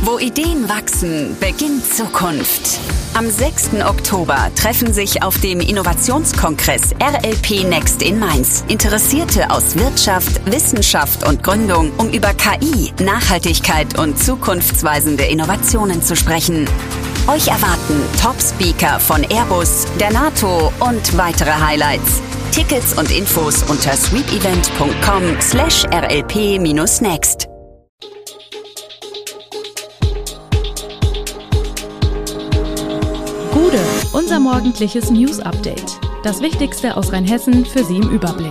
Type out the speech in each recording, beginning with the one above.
Wo Ideen wachsen, beginnt Zukunft. Am 6. Oktober treffen sich auf dem Innovationskongress RLP Next in Mainz Interessierte aus Wirtschaft, Wissenschaft und Gründung, um über KI, Nachhaltigkeit und zukunftsweisende Innovationen zu sprechen. Euch erwarten Top-Speaker von Airbus, der NATO und weitere Highlights. Tickets und Infos unter sweepevent.com/rlp-next. Gude, unser morgendliches News-Update. Das Wichtigste aus Rheinhessen für Sie im Überblick.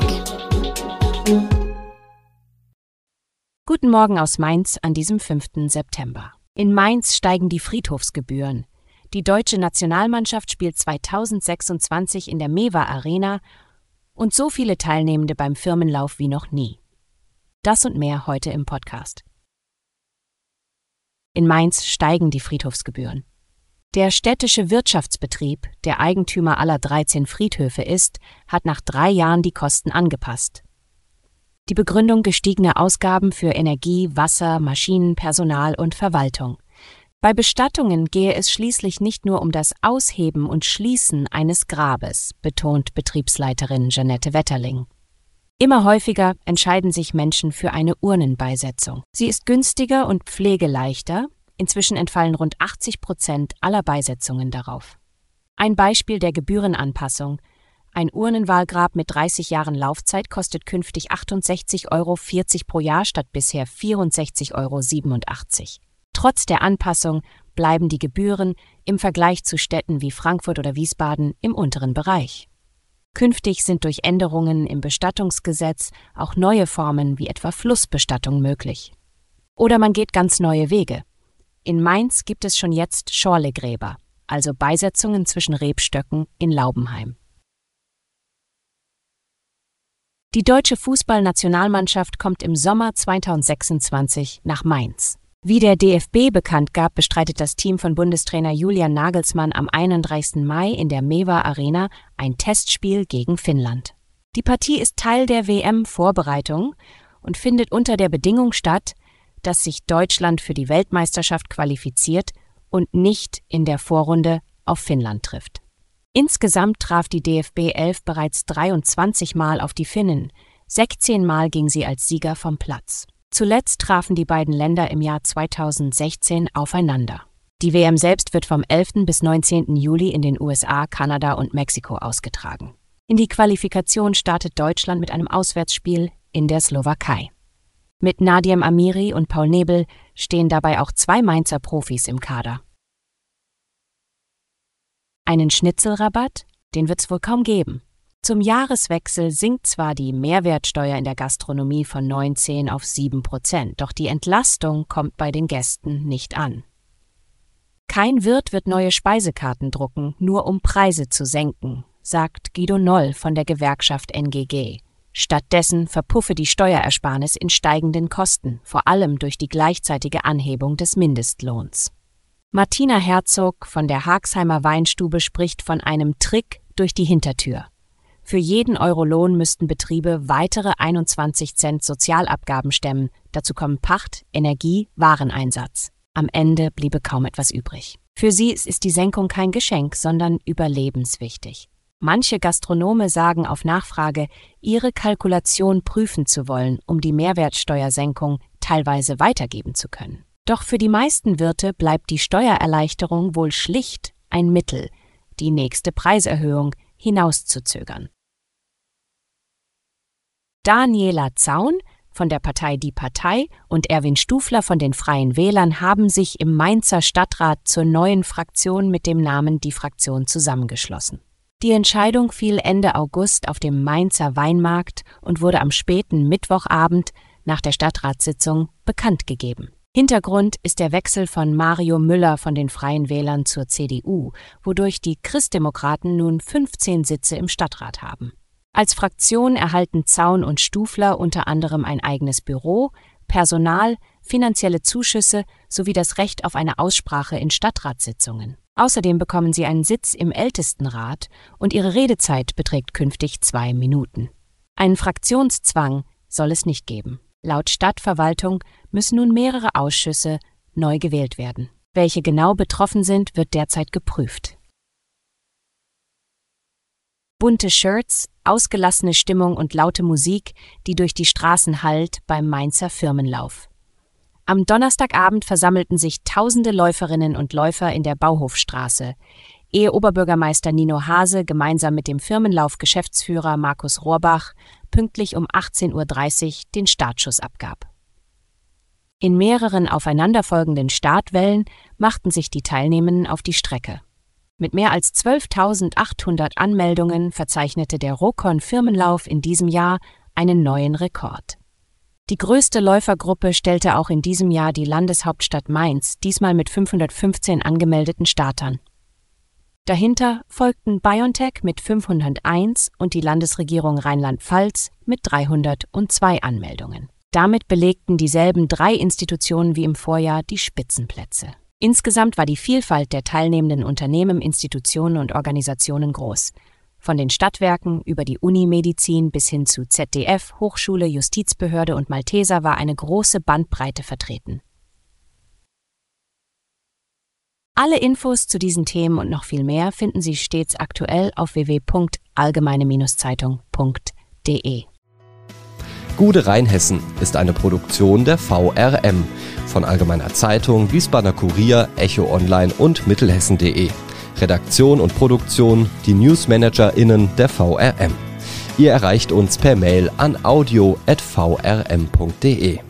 Guten Morgen aus Mainz an diesem 5. September. In Mainz steigen die Friedhofsgebühren. Die deutsche Nationalmannschaft spielt 2026 in der Mewa Arena und so viele Teilnehmende beim Firmenlauf wie noch nie. Das und mehr heute im Podcast. In Mainz steigen die Friedhofsgebühren. Der städtische Wirtschaftsbetrieb, der Eigentümer aller 13 Friedhöfe ist, hat nach 3 Jahren die Kosten angepasst. Die Begründung gestiegene Ausgaben für Energie, Wasser, Maschinen, Personal und Verwaltung. Bei Bestattungen gehe es schließlich nicht nur um das Ausheben und Schließen eines Grabes, betont Betriebsleiterin Janette Wetterling. Immer häufiger entscheiden sich Menschen für eine Urnenbeisetzung. Sie ist günstiger und pflegeleichter. Inzwischen entfallen rund 80% aller Beisetzungen darauf. Ein Beispiel der Gebührenanpassung. Ein Urnenwahlgrab mit 30 Jahren Laufzeit kostet künftig 68,40 € pro Jahr statt bisher 64,87 € Trotz der Anpassung bleiben die Gebühren im Vergleich zu Städten wie Frankfurt oder Wiesbaden im unteren Bereich. Künftig sind durch Änderungen im Bestattungsgesetz auch neue Formen wie etwa Flussbestattung möglich. Oder man geht ganz neue Wege. In Mainz gibt es schon jetzt Schorlegräber, also Beisetzungen zwischen Rebstöcken in Laubenheim. Die deutsche Fußballnationalmannschaft kommt im Sommer 2026 nach Mainz. Wie der DFB bekannt gab, bestreitet das Team von Bundestrainer Julian Nagelsmann am 31. Mai in der Mewa Arena ein Testspiel gegen Finnland. Die Partie ist Teil der WM-Vorbereitung und findet unter der Bedingung statt, dass sich Deutschland für die Weltmeisterschaft qualifiziert und nicht in der Vorrunde auf Finnland trifft. Insgesamt traf die DFB 11 bereits 23 Mal auf die Finnen, 16 Mal ging sie als Sieger vom Platz. Zuletzt trafen die beiden Länder im Jahr 2016 aufeinander. Die WM selbst wird vom 11. bis 19. Juli in den USA, Kanada und Mexiko ausgetragen. In die Qualifikation startet Deutschland mit einem Auswärtsspiel in der Slowakei. Mit Nadiem Amiri und Paul Nebel stehen dabei auch 2 Mainzer Profis im Kader. Einen Schnitzelrabatt? Den wird's wohl kaum geben. Zum Jahreswechsel sinkt zwar die Mehrwertsteuer in der Gastronomie von 19 auf 7%, doch die Entlastung kommt bei den Gästen nicht an. Kein Wirt wird neue Speisekarten drucken, nur um Preise zu senken, sagt Guido Noll von der Gewerkschaft NGG. Stattdessen verpuffe die Steuerersparnis in steigenden Kosten, vor allem durch die gleichzeitige Anhebung des Mindestlohns. Martina Herzog von der Haagheimer Weinstube spricht von einem Trick durch die Hintertür. Für jeden Euro Lohn müssten Betriebe weitere 21 Cent Sozialabgaben stemmen, dazu kommen Pacht, Energie, Wareneinsatz. Am Ende bliebe kaum etwas übrig. Für sie ist die Senkung kein Geschenk, sondern überlebenswichtig. Manche Gastronome sagen auf Nachfrage, ihre Kalkulation prüfen zu wollen, um die Mehrwertsteuersenkung teilweise weitergeben zu können. Doch für die meisten Wirte bleibt die Steuererleichterung wohl schlicht ein Mittel, die nächste Preiserhöhung hinauszuzögern. Daniela Zaun von der Partei Die Partei und Erwin Stufler von den Freien Wählern haben sich im Mainzer Stadtrat zur neuen Fraktion mit dem Namen Die Fraktion zusammengeschlossen. Die Entscheidung fiel Ende August auf dem Mainzer Weinmarkt und wurde am späten Mittwochabend nach der Stadtratssitzung bekannt gegeben. Hintergrund ist der Wechsel von Mario Müller von den Freien Wählern zur CDU, wodurch die Christdemokraten nun 15 Sitze im Stadtrat haben. Als Fraktion erhalten Zaun und Stufler unter anderem ein eigenes Büro, Personal, finanzielle Zuschüsse sowie das Recht auf eine Aussprache in Stadtratssitzungen. Außerdem bekommen sie einen Sitz im Ältestenrat und ihre Redezeit beträgt künftig 2 Minuten. Einen Fraktionszwang soll es nicht geben. Laut Stadtverwaltung müssen nun mehrere Ausschüsse neu gewählt werden. Welche genau betroffen sind, wird derzeit geprüft. Bunte Shirts, ausgelassene Stimmung und laute Musik, die durch die Straßen hallt beim Mainzer Firmenlauf. Am Donnerstagabend versammelten sich tausende Läuferinnen und Läufer in der Bauhofstraße, ehe Oberbürgermeister Nino Hase gemeinsam mit dem Firmenlauf-Geschäftsführer Markus Rohrbach pünktlich um 18:30 Uhr den Startschuss abgab. In mehreren aufeinanderfolgenden Startwellen machten sich die Teilnehmenden auf die Strecke. Mit mehr als 12.800 Anmeldungen verzeichnete der Rokon Firmenlauf in diesem Jahr einen neuen Rekord. Die größte Läufergruppe stellte auch in diesem Jahr die Landeshauptstadt Mainz, diesmal mit 515 angemeldeten Startern. Dahinter folgten BioNTech mit 501 und die Landesregierung Rheinland-Pfalz mit 302 Anmeldungen. Damit belegten dieselben 3 Institutionen wie im Vorjahr die Spitzenplätze. Insgesamt war die Vielfalt der teilnehmenden Unternehmen, Institutionen und Organisationen groß. Von den Stadtwerken über die Unimedizin bis hin zu ZDF, Hochschule, Justizbehörde und Malteser war eine große Bandbreite vertreten. Alle Infos zu diesen Themen und noch viel mehr finden Sie stets aktuell auf www.allgemeine-zeitung.de. Gude Rheinhessen ist eine Produktion der VRM von Allgemeiner Zeitung, Wiesbadener Kurier, Echo Online und Mittelhessen.de. Redaktion und Produktion die NewsmanagerInnen der VRM. Ihr erreicht uns per Mail an audio@vrm.de.